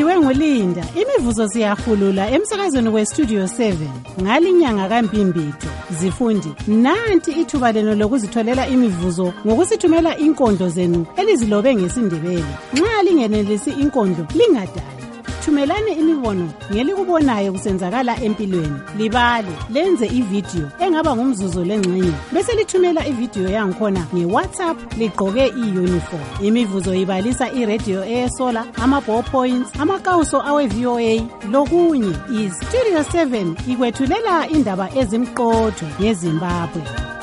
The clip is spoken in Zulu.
Niphiwe nguLinda. Imivuzo siyahulula emsakazweni weStudio 7 ngalinyanga kaMbimbitho. Zifundi, nanti ithuba leno lokuzitholela imivuzo ngokusithumela inkondlo zenu elizilobe ngesindebele. Nxa lingenelisi inkondlo lingadali. Thumelani imibono ngelikubonayo kusenzakala empilweni. Libale, lenze ivideo engaba ngumzuzu lengxenye. Bese lithumela ivideo yangikhona ngeWhatsApp ligqoke iuniform. Imivuzo ibalisa iradio esola, ama-ballpoints, amakawuso awe-VOA, lokunye. iStudio 7 ikwethulela indaba ezimqotho ngeZimbabwe.